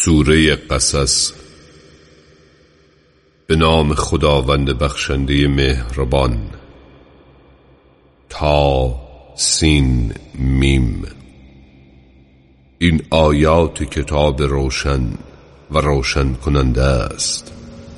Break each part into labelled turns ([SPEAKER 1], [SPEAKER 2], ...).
[SPEAKER 1] سوره قصص. به نام خداوند بخشنده مهربان. تا سین میم. این آیات کتاب روشن و روشن کننده است.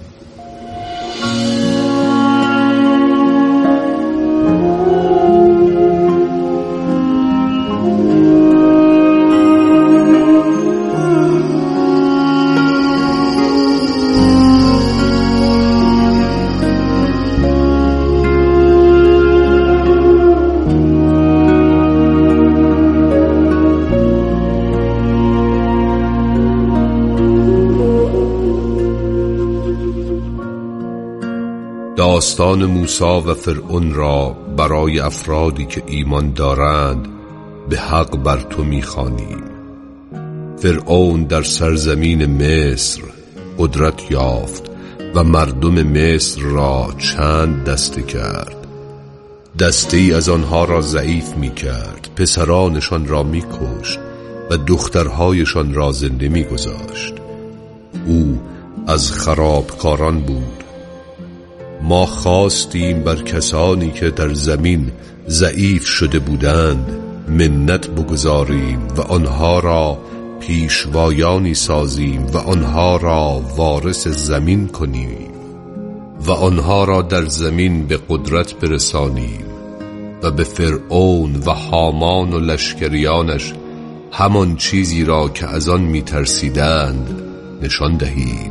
[SPEAKER 1] داستان موسی و فرعون را برای افرادی که ایمان دارند به حق بر تو می‌خوانیم. فرعون در سرزمین مصر قدرت یافت و مردم مصر را چند دسته کرد. دسته‌ای از آنها را ضعیف می‌کرد، پسرانشان را می‌کشت و دخترهایشان را زنده می‌گذاشت. او از خرابکاران بود. ما خواستیم بر کسانی که در زمین ضعیف شده بودند منت بگذاریم و آنها را پیشوایانی سازیم و آنها را وارث زمین کنیم و آنها را در زمین به قدرت برسانیم و به فرعون و هامان و لشکریانش همان چیزی را که از آن می‌ترسیدند نشان دهیم.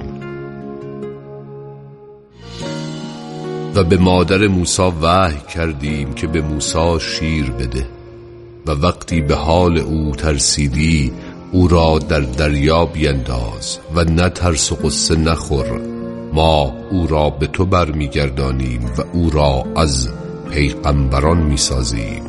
[SPEAKER 1] و به مادر موسی وحی کردیم که به موسی شیر بده و وقتی به حال او ترسیدی او را در دریا بینداز و نترس و غصه نخور. ما او را به تو برمیگردانیم و او را از پیغمبران میسازیم.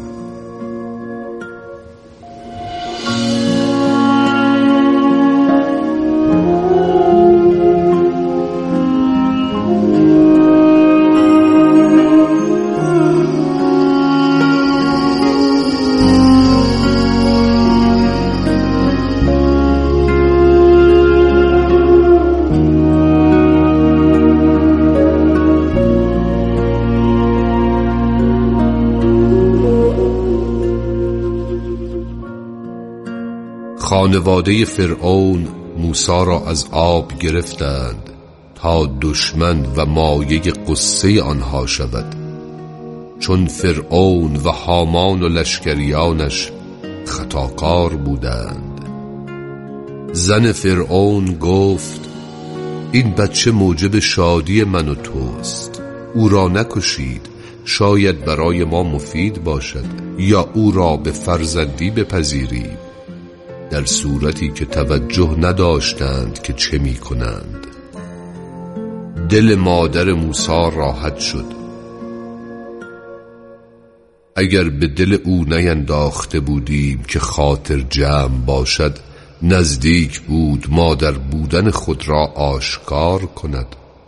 [SPEAKER 1] خانواده فرعون موسی را از آب گرفتند تا دشمن و مایه غصه آنها شود، چون فرعون و هامان و لشکریانش خطاکار بودند. زن فرعون گفت این بچه موجب شادی من و توست، او را نکشید، شاید برای ما مفید باشد یا او را به فرزندی بپذیریم. در صورتی که توجه نداشتند که چه می کنند. دل مادر موسی راحت شد. اگر به دل او نینداخته بودیم که خاطر جمع باشد، نزدیک بود مادر بودن خود را آشکار کند.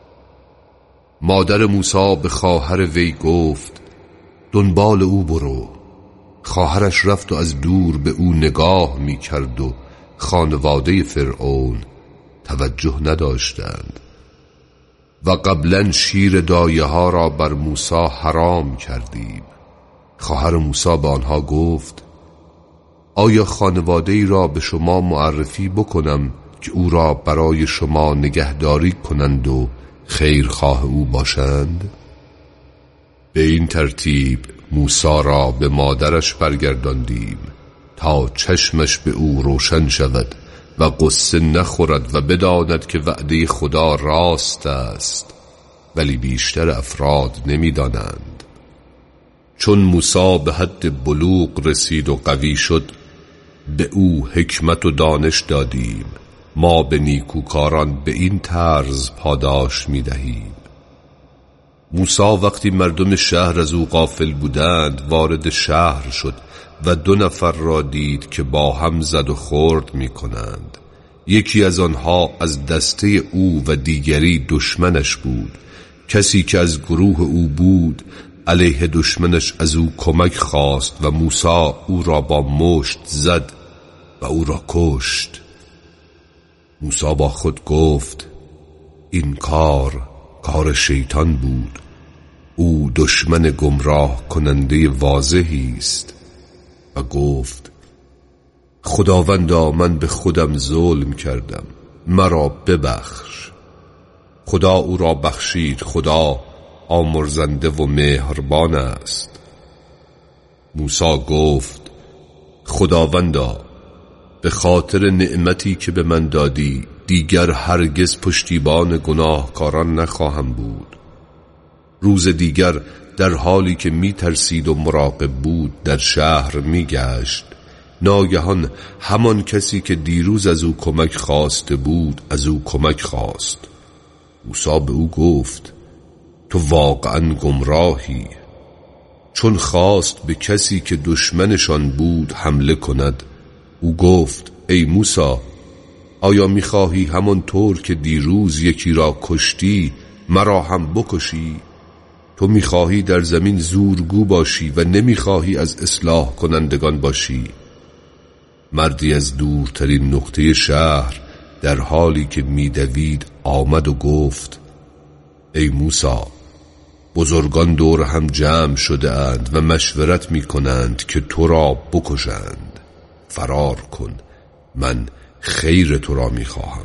[SPEAKER 1] مادر موسی به خواهر وی گفت دنبال او برو. خواهرش رفت و از دور به او نگاه می کرد و خانواده فرعون توجه نداشتند. و قبلا شیر دایه ها را بر موسی حرام کردیم. خواهر موسی به آنها گفت آیا خانواده ای را به شما معرفی بکنم که او را برای شما نگهداری کنند و خیرخواه او باشند؟ به این ترتیب موسی را به مادرش برگرداندیم تا چشمش به او روشن شود و غصه نخورد و بداند که وعده خدا راست است، ولی بیشتر افراد نمیدانند. چون موسی به حد بلوغ رسید و قوی شد، به او حکمت و دانش دادیم. ما به نیکوکاران به این طرز پاداش میدهیم. موسی وقتی مردم شهر از او غافل بودند وارد شهر شد و 2 نفر را دید که با هم زد و خورد می کنند. یکی از آنها از دسته او و دیگری دشمنش بود. کسی که از گروه او بود علیه دشمنش از او کمک خواست و موسی او را با مشت زد و او را کشت. موسی با خود گفت این کار شیطان بود، او دشمن گمراه کننده واضحی است. و گفت خداوندا من به خودم ظلم کردم، مرا ببخش. خدا او را بخشید، خدا آمرزنده و مهربان است. موسی گفت خداوندا به خاطر نعمتی که به من دادی دیگر هرگز پشتیبان گناهکاران نخواهم بود. روز دیگر در حالی که می ترسید و مراقب بود در شهر می گشت، ناگهان همان کسی که دیروز از او کمک خواسته بود از او کمک خواست. موسی به او گفت تو واقعا گمراهی. چون خواست به کسی که دشمنشان بود حمله کند، او گفت ای موسی، آیا می‌خواهی همان طور که دیروز یکی را کشتی مرا هم بکشی؟ تو می‌خواهی در زمین زورگو باشی و نمی‌خواهی از اصلاح کنندگان باشی. مردی از دورترین نقطه شهر در حالی که می‌دوید آمد و گفت ای موسی، بزرگان دور هم جمع شده اند و مشورت می کنند که تو را بکشند. فرار کن، من خیر تو را می خواهم.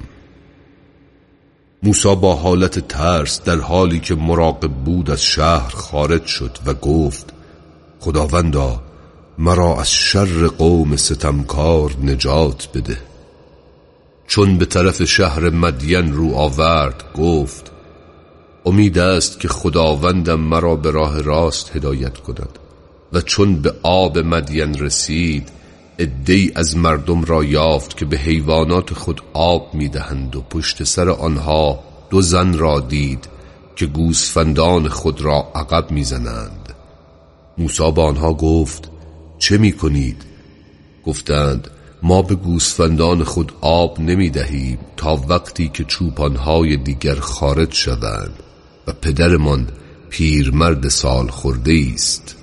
[SPEAKER 1] موسی با حالت ترس در حالی که مراقب بود از شهر خارج شد و گفت خداوندا مرا از شر قوم ستمکار نجات بده. چون به طرف شهر مدین رو آورد گفت امید است که خداوندم مرا به راه راست هدایت کند. و چون به آب مدین رسید عده‌ای از مردم را یافت که به حیوانات خود آب می‌دهند و پشت سر آنها 2 زن را دید که گوسفندان خود را عقب می‌زنند. موسی با آنها گفت چه می‌کنید؟ گفتند ما به گوسفندان خود آب نمی‌دهیم تا وقتی که چوپان‌های دیگر خارج شوند و پدرمان پیرمرد سال خورده است.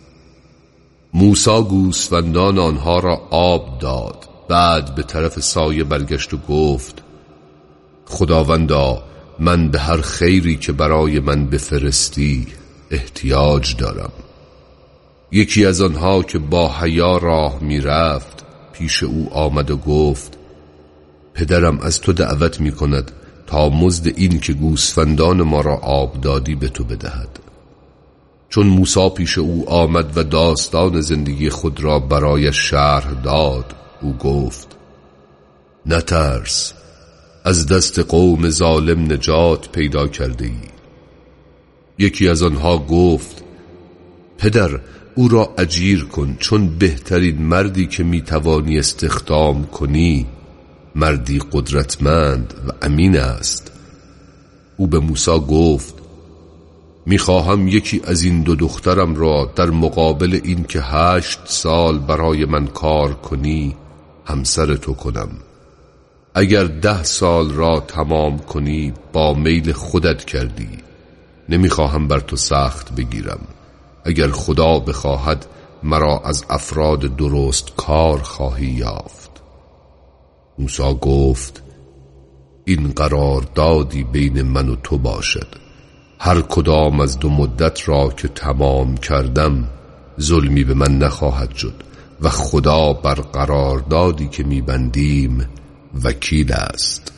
[SPEAKER 1] موسی گوسفندان آنها را آب داد، بعد به طرف سایه برگشت و گفت خداوندا من به هر خیری که برای من بفرستی احتیاج دارم. یکی از آنها که با حیا راه می رفت پیش او آمد و گفت پدرم از تو دعوت می کند تا مزد این که گوسفندان ما را آب دادی به تو بدهد. چون موسی پیش او آمد و داستان زندگی خود را برایش شرح داد، او گفت نترس، از دست قوم ظالم نجات پیدا کرده ای. یکی از آنها گفت پدر او را اجیر کن، چون بهترین مردی که میتوانی استخدام کنی مردی قدرتمند و امین است. او به موسی گفت میخواهم یکی از این 2 دخترم را در مقابل این که 8 سال برای من کار کنی همسر تو کنم. اگر 10 سال را تمام کنی با میل خودت کردی، نمیخواهم بر تو سخت بگیرم. اگر خدا بخواهد مرا از افراد درست کار خواهی یافت. موسی گفت این قراردادی بین من و تو باشد. هر کدام از 2 مدت را که تمام کردم ظلمی به من نخواهد شد و خدا بر قراردادی که میبندیم وکیل است.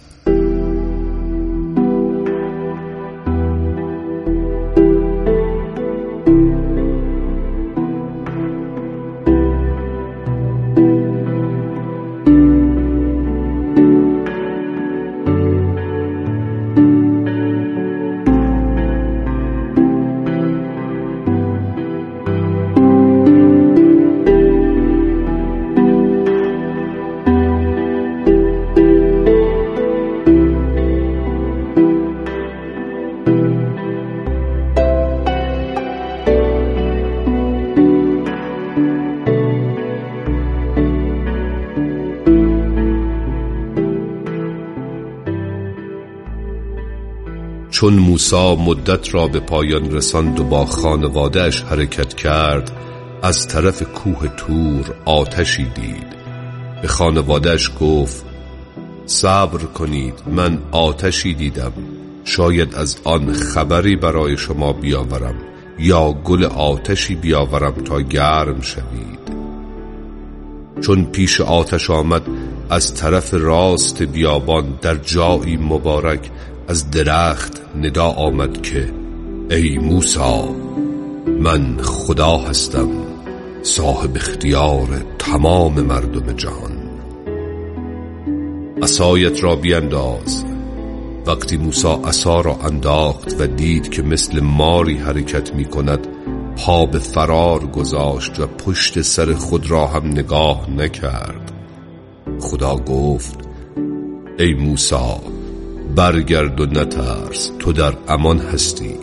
[SPEAKER 1] چون موسی مدت را به پایان رساند و با خانواده‌اش حرکت کرد، از طرف کوه طور آتشی دید. به خانواده‌اش گفت صبر کنید، من آتشی دیدم، شاید از آن خبری برای شما بیاورم یا گل آتشی بیاورم تا گرم شوید. چون پیش آتش آمد، از طرف راست بیابان در جایی مبارک از درخت ندا آمد که ای موسی، من خدا هستم، صاحب اختیار تمام مردم جهان. عصایت را بینداز. وقتی موسی عصا را انداخت و دید که مثل ماری حرکت می کند، پا به فرار گذاشت و پشت سر خود را هم نگاه نکرد. خدا گفت ای موسی، برگرد و نترس، تو در امان هستی.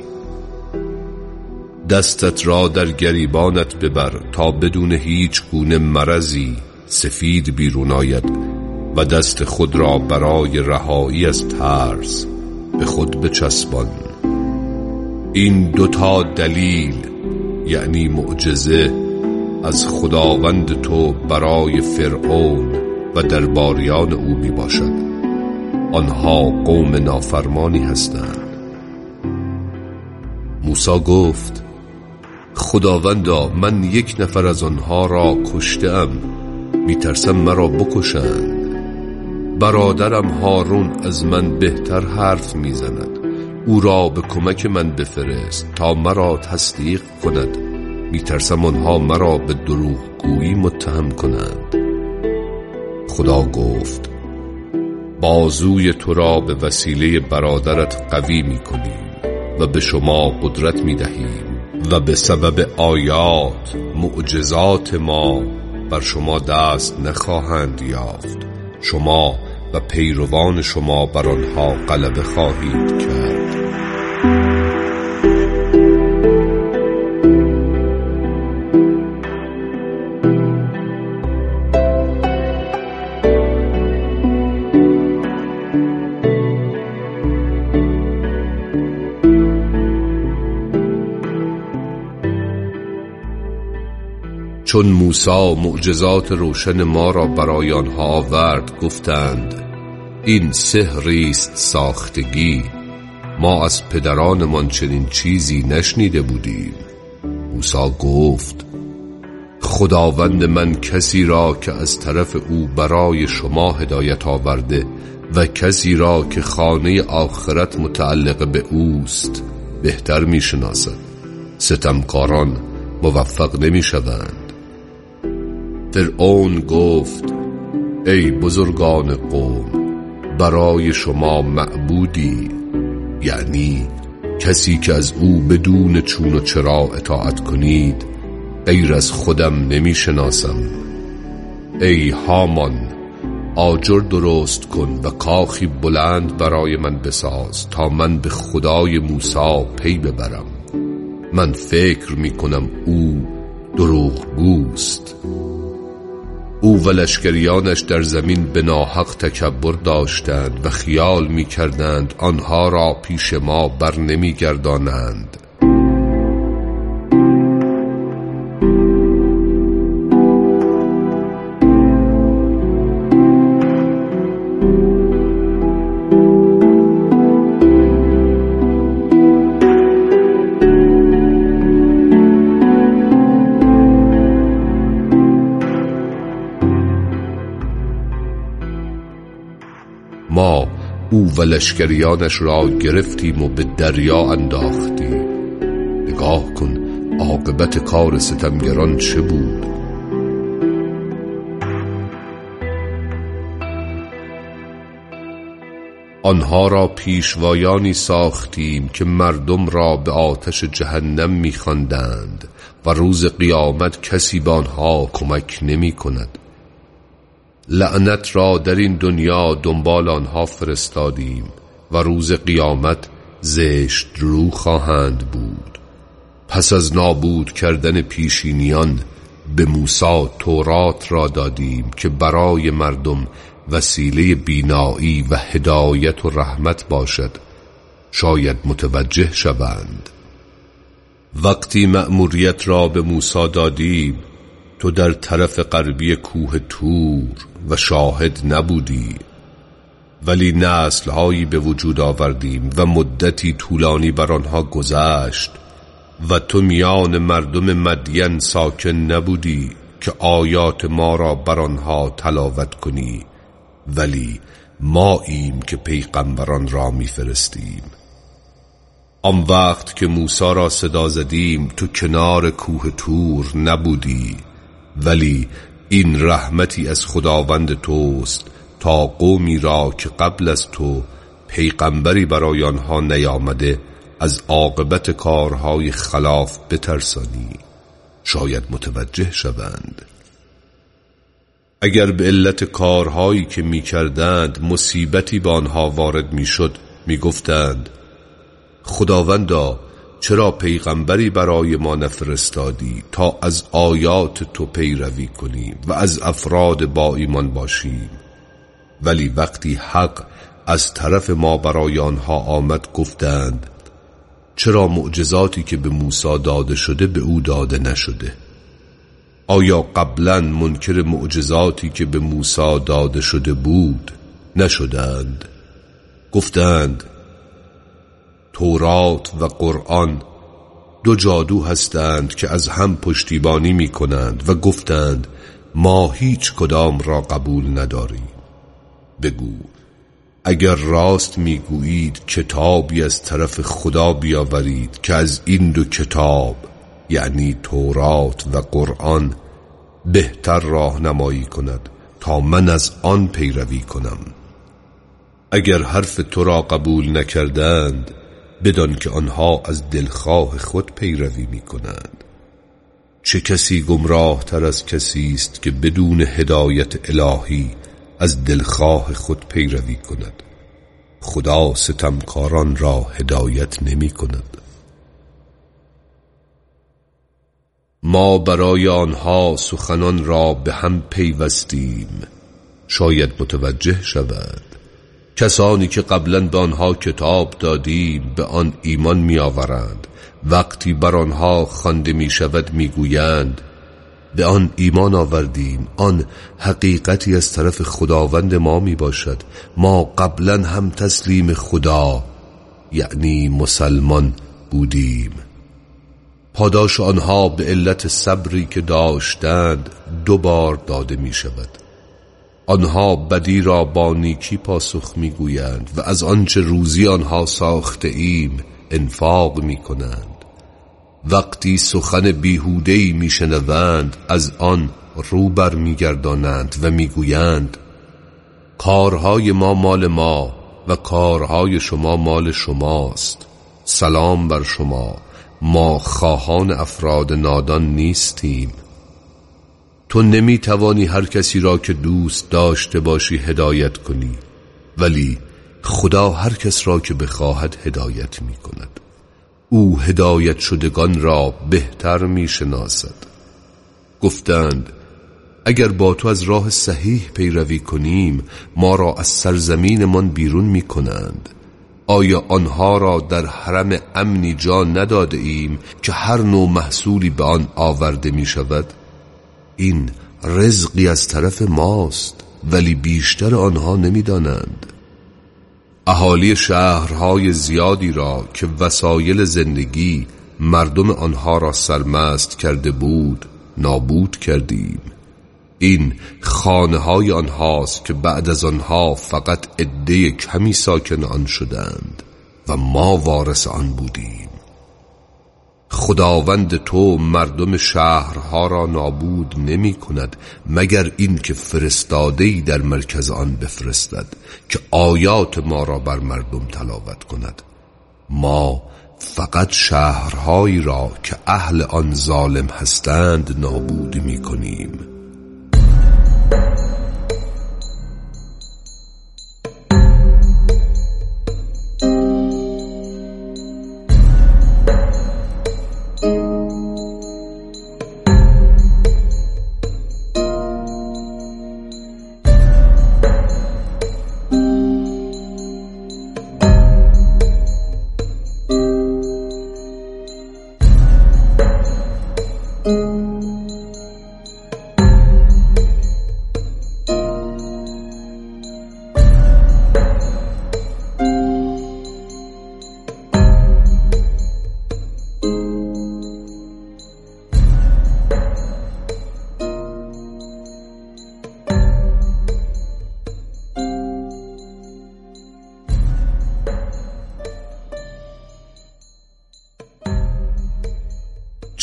[SPEAKER 1] دستت را در گریبانت ببر تا بدون هیچ گونه مرضی سفید بیرون آید و دست خود را برای رهایی از ترس به خود بچسبان. این دوتا دلیل یعنی معجزه از خداوند تو برای فرعون و درباریان او می باشد. آنها قوم نافرمانی هستند. موسی گفت خداوندا، من یک نفر از آنها را کشتم، می ترسم مرا بکشند. برادرم هارون از من بهتر حرف می زند، او را به کمک من بفرست تا مرا تصدیق کند. می ترسم آنها مرا به دروغگویی متهم کنند. خدا گفت بازوی تو را به وسیله برادرت قوی می کنیم و به شما قدرت می دهیم و به سبب آیات معجزات ما بر شما دست نخواهند یافت. شما و پیروان شما بر آنها غلبه خواهید کرد. چون موسی معجزات روشن ما را برای آنها آورد، گفتند این سحری است ساختگی، ما از پدرانمان چنین چیزی نشنیده بودیم. موسی گفت خداوند من کسی را که از طرف او برای شما هدایت آورده و کسی را که خانه آخرت متعلق به اوست بهتر می شناسد. ستمکاران موفق نمی شوند. فرعون گفت ای بزرگان قوم، برای شما معبودی، یعنی کسی که از او بدون چون و چرا اطاعت کنید، غیر از خودم نمی شناسم. ای هامان، آجر درست کن و کاخی بلند برای من بساز تا من به خدای موسی پی ببرم. من فکر می کنم او دروغگوست. او و لشکریانش در زمین به ناحق تکبر داشتند و خیال می کردند آنها را پیش ما بر نمی گردانند. ما او و لشکریانش را گرفتیم و به دریا انداختیم. نگاه کن عاقبت کار ستمگران چه بود. آنها را پیشوایانی ساختیم که مردم را به آتش جهنم می‌خواندند و روز قیامت کسی به آنها کمک نمی کند. لعنت را در این دنیا دنبال آنها فرستادیم و روز قیامت زشت رو خواهند بود. پس از نابود کردن پیشینیان به موسی تورات را دادیم که برای مردم وسیله بینایی و هدایت و رحمت باشد، شاید متوجه شوند. وقتی مأموریت را به موسی دادیم، تو در طرف غربی کوه تور و شاهد نبودی. ولی نسل‌هایی به وجود آوردیم و مدتی طولانی بر آنها گذشت و تو میان مردم مدین ساکن نبودی که آیات ما را بر آنها تلاوت کنی، ولی ماییم که پیغمبران را میفرستیم. آن وقت که موسی را صدا زدیم تو کنار کوه طور نبودی، ولی این رحمتی از خداوند توست تا قومی را که قبل از تو پیغمبری برای آنها نیامده از عاقبت کارهای خلاف بترسانی، شاید متوجه شوند. اگر به علت کارهایی که می‌کردند مصیبتی به آنها وارد می‌شد می‌گفتند خداوندا چرا پیغمبری برای ما نفرستادی تا از آیات تو پیروی کنیم و از افراد با ایمان باشیم؟ ولی وقتی حق از طرف ما برای آنها آمد گفتند چرا معجزاتی که به موسی داده شده به او داده نشده؟ آیا قبلا منکر معجزاتی که به موسی داده شده بود نشدند؟ گفتند تورات و قرآن دو جادو هستند که از هم پشتیبانی می کنند و گفتند ما هیچ کدام را قبول نداریم. بگو اگر راست میگویید کتابی از طرف خدا بیاورید که از این دو کتاب یعنی تورات و قرآن بهتر راهنمایی کند تا من از آن پیروی کنم. اگر حرف تو را قبول نکردند بدان که آنها از دلخواه خود پیروی می کنند. چه کسی گمراه تر از کسی است که بدون هدایت الهی از دلخواه خود پیروی کند؟ خدا ستمکاران را هدایت نمی کند. ما برای آنها سخنان را به هم پیوستیم، شاید متوجه شود. کسانی که قبلا به آنها کتاب دادیم به آن ایمان می آورند، وقتی بر آنها خوانده می شود می گویند به آن ایمان آوردیم، آن حقیقتی از طرف خداوند ما می باشد. ما قبلا هم تسلیم خدا یعنی مسلمان بودیم. پاداش آنها به علت صبری که داشتند 2 بار داده می شود. آنها بدی را با نیکی پاسخ می گویند و از آنچه روزی آنها ساخته ایم انفاق می کنند. وقتی سخن بیهوده‌ای می شنوند از آن رو بر می گردانند و می گویند کارهای ما مال ما و کارهای شما مال شماست. سلام بر شما، ما خواهان افراد نادان نیستیم. تو نمی توانی هر کسی را که دوست داشته باشی هدایت کنی، ولی خدا هر کس را که بخواهد هدایت می کند. او هدایت شدگان را بهتر می شناسد. گفتند اگر با تو از راه صحیح پیروی کنیم ما را از سرزمینمان بیرون می کنند. آیا آنها را در حرم امنی جا نداده ایم که هر نوع محصولی به آن آورده می شود؟ این رزقی از طرف ماست، ولی بیشتر آنها نمی دانند. اهالی شهرهای زیادی را که وسایل زندگی مردم آنها را سرمست کرده بود نابود کردیم. این خانه‌های آنهاست که بعد از آنها فقط عده کمی ساکن آن شدند و ما وارث آن بودیم. خداوند تو مردم شهرها را نابود نمی کند مگر این که فرستاده‌ای در مرکز آن بفرستد که آیات ما را بر مردم تلاوت کند. ما فقط شهرهایی را که اهل آن ظالم هستند نابود می کنیم.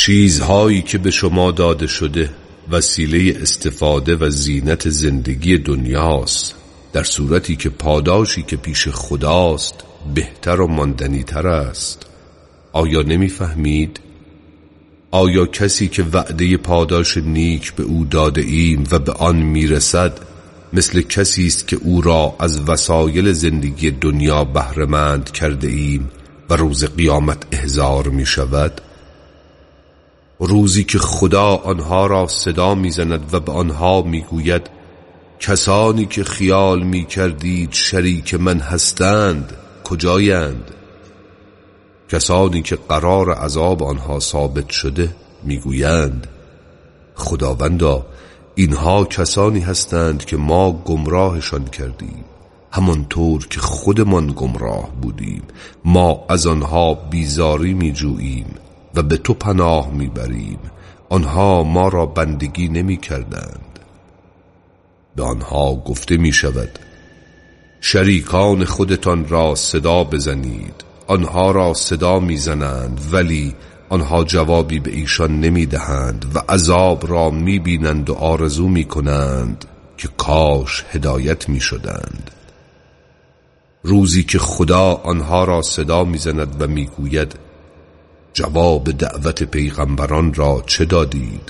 [SPEAKER 1] چیزهایی که به شما داده شده وسیله استفاده و زینت زندگی دنیاست، در صورتی که پاداشی که پیش خداست بهتر و ماندنی تر است. آیا نمی‌فهمید؟ آیا کسی که وعده پاداش نیک به او داده ایم و به آن میرسد مثل کسی است که او را از وسایل زندگی دنیا بهره‌مند کرده ایم و روز قیامت احضار می شود؟ روزی که خدا آنها را صدا می زند و به آنها می گوید کسانی که خیال می کردید شریک من هستند کجایند؟ کسانی که قرار عذاب آنها ثابت شده می گویند خداوندا اینها کسانی هستند که ما گمراهشان کردیم، همانطور که خودمان گمراه بودیم. ما از آنها بیزاری می جوییم و به تو پناه می بریم. آنها ما را بندگی نمی کردند. به آنها گفته می شود شریکان خودتان را صدا بزنید. آنها را صدا می زنند ولی آنها جوابی به ایشان نمی دهند و عذاب را می بینند و آرزو می کنند که کاش هدایت می شدند. روزی که خدا آنها را صدا می زند و می گوید جواب دعوت پیغمبران را چه دادید؟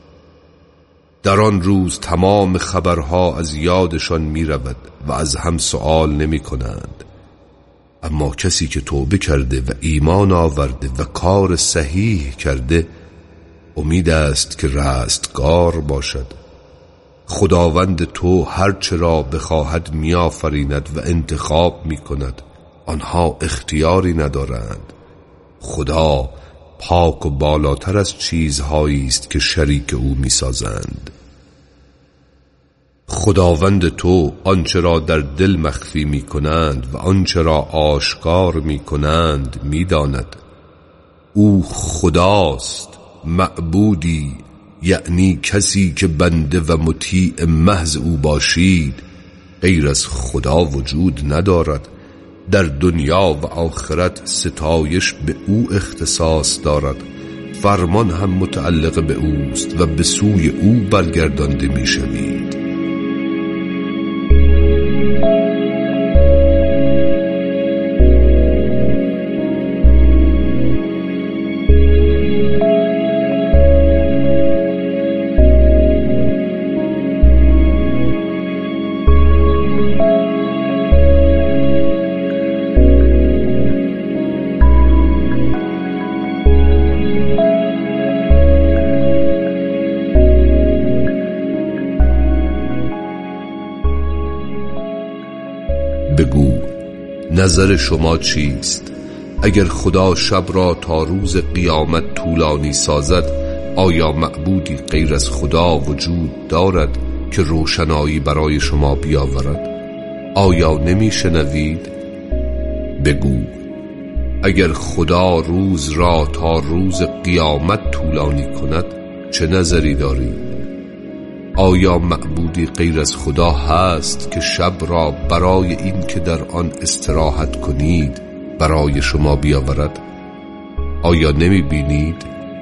[SPEAKER 1] در آن روز تمام خبرها از یادشان می رود و از هم سؤال نمی کنند. اما کسی که توبه کرده و ایمان آورده و کار صحیح کرده امید است که رستگار باشد. خداوند تو هرچه را بخواهد میآفریند و انتخاب میکند. آنها اختیاری ندارند. خدا پاک و بالاتر از چیزهایی است که شریک او میسازند. خداوند تو آنچه را در دل مخفی می کنند و آنچه را آشکار می کنند می داند. او خداست، معبودی، یعنی کسی که بنده و مطیع محض او باشید غیر از خدا وجود ندارد. در دنیا و آخرت ستایش به او اختصاص دارد. فرمان هم متعلق به اوست و به سوی او برگردانده می شوید. بگو نظر شما چیست؟ اگر خدا شب را تا روز قیامت طولانی سازد آیا معبودی غیر از خدا وجود دارد که روشنایی برای شما بیاورد؟ آیا نمی شنوید؟ بگو اگر خدا روز را تا روز قیامت طولانی کند چه نظری دارید؟ آیا معبودی غیر از خدا هست که شب را برای این که در آن استراحت کنید برای شما بیاورد؟ آیا نمی بینید؟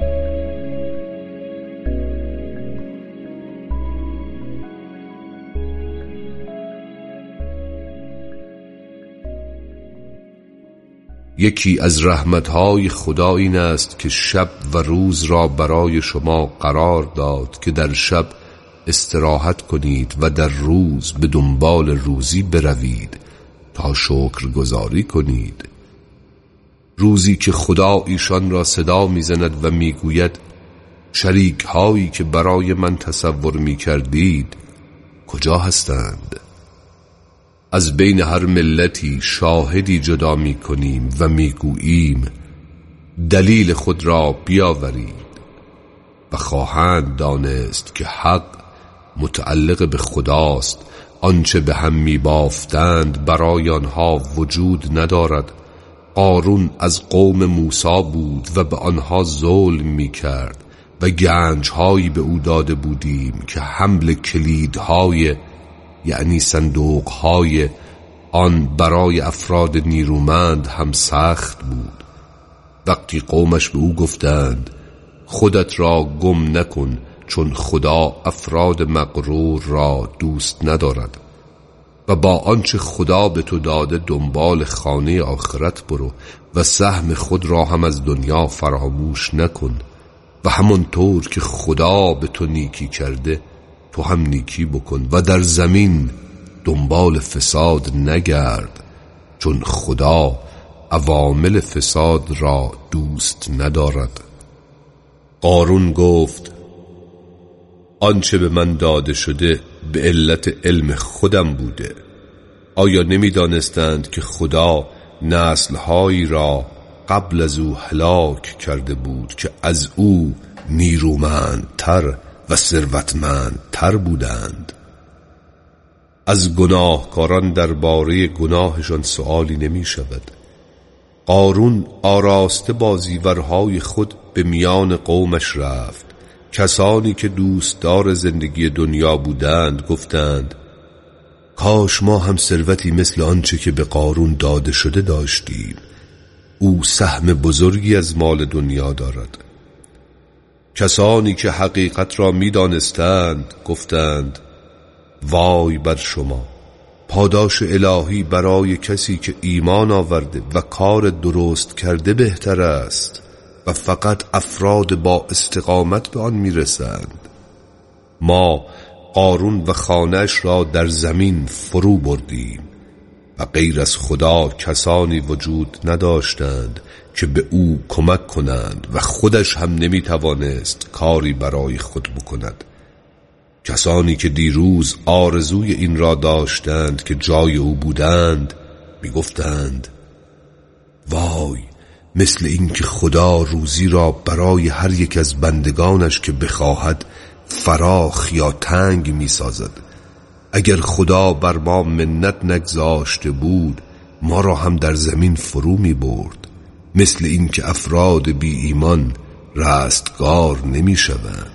[SPEAKER 1] یکی از رحمتهای خدا این است که شب و روز را برای شما قرار داد که در شب استراحت کنید و در روز به دنبال روزی بروید تا شکرگزاری کنید. روزی که خدا ایشان را صدا میزند و میگوید شریک هایی که برای من تصور میکردید کجا هستند؟ از بین هر ملتی شاهدی جدا میکنیم و میگوییم دلیل خود را بیاورید و خواهند دانست که حق متعلق به خداست. آنچه به هم میبافتند برای آنها وجود ندارد. قارون از قوم موسی بود و به آنها ظلم میکرد و گنجهایی به او داده بودیم که حمل کلیدهای یعنی صندوقهای آن برای افراد نیرومند هم سخت بود. وقتی قومش به او گفتند خودت را گم نکن، چون خدا افراد مغرور را دوست ندارد. و با آنچه خدا به تو داده دنبال خانه آخرت برو و سهم خود را هم از دنیا فراموش نکن و همانطور که خدا به تو نیکی کرده تو هم نیکی بکن و در زمین دنبال فساد نگرد، چون خدا عوامل فساد را دوست ندارد. قارون گفت آنچه به من داده شده به علت علم خودم بوده. آیا نمی دانستند که خدا نسلهایی را قبل از او هلاک کرده بود که از او نیرومندتر و ثروتمندتر بودند؟ از گناهکاران درباره گناهشان سؤالی نمی شود. قارون آراسته با زیورهای خود به میان قومش رفت. کسانی که دوستدار زندگی دنیا بودند گفتند کاش ما هم ثروتی مثل آنچه که به قارون داده شده داشتیم. او سهم بزرگی از مال دنیا دارد. کسانی که حقیقت را می دانستند گفتند وای بر شما، پاداش الهی برای کسی که ایمان آورده و کار درست کرده بهتر است و فقط افراد با استقامت به آن میرسند. ما قارون و خانه‌اش را در زمین فرو بردیم و غیر از خدا کسانی وجود نداشتند که به او کمک کنند و خودش هم نمیتوانست کاری برای خود بکند. کسانی که دیروز آرزوی این را داشتند که جای او بودند میگفتند وای، مثل این که خدا روزی را برای هر یک از بندگانش که بخواهد فراخ یا تنگ میسازد. اگر خدا بر ما منت نگذاشته بود ما را هم در زمین فرو می برد. مثل این که افراد بی ایمان رستگار نمی شوند.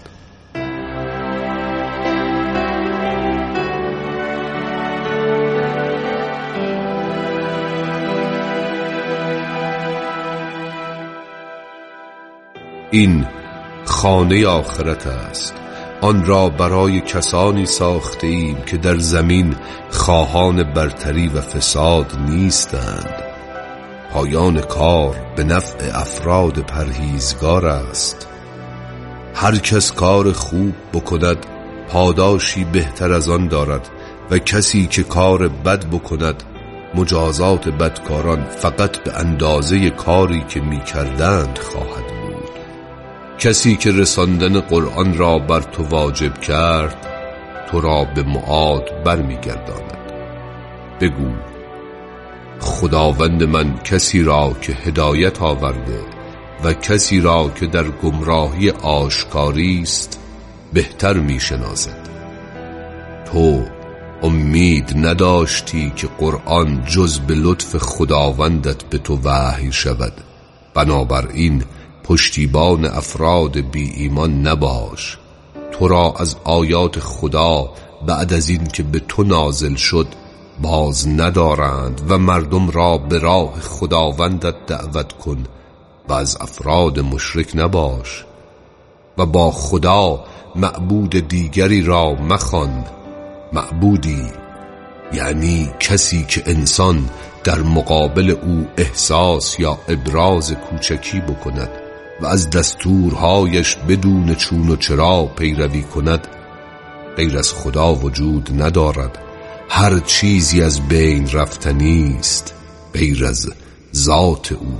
[SPEAKER 1] این خانه آخرت است. آن را برای کسانی ساخته ایم که در زمین خواهان برتری و فساد نیستند. پایان کار به نفع افراد پرهیزگار است. هر کس کار خوب بکند پاداشی بهتر از آن دارد و کسی که کار بد بکند مجازات بدکاران فقط به اندازه کاری که می کردند خواهد بود. کسی که رساندن قرآن را بر تو واجب کرد تو را به معاد برمیگرداند. بگو خداوند من کسی را که هدایت آورده و کسی را که در گمراهی آشکاری است بهتر میشناسد. تو امید نداشتی که قرآن جز به لطف خداوندت به تو وحی شود، بنابراین پشتیبان افراد بی ایمان نباش. تو را از آیات خدا بعد از این که به تو نازل شد باز ندارند و مردم را به راه خداوندت دعوت کن و از افراد مشرک نباش و با خدا معبود دیگری را مخوان. معبودی یعنی کسی که انسان در مقابل او احساس یا ابراز کوچکی بکند و از دستورهایش بدون چون و چرا پیروی کند. غیر از خدا وجود ندارد. هر چیزی از بین رفتنی است غیر از ذات او.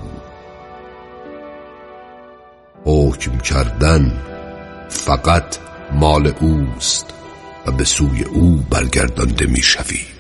[SPEAKER 1] حکم کردن فقط مال اوست و به سوی او برگردانده می شوی.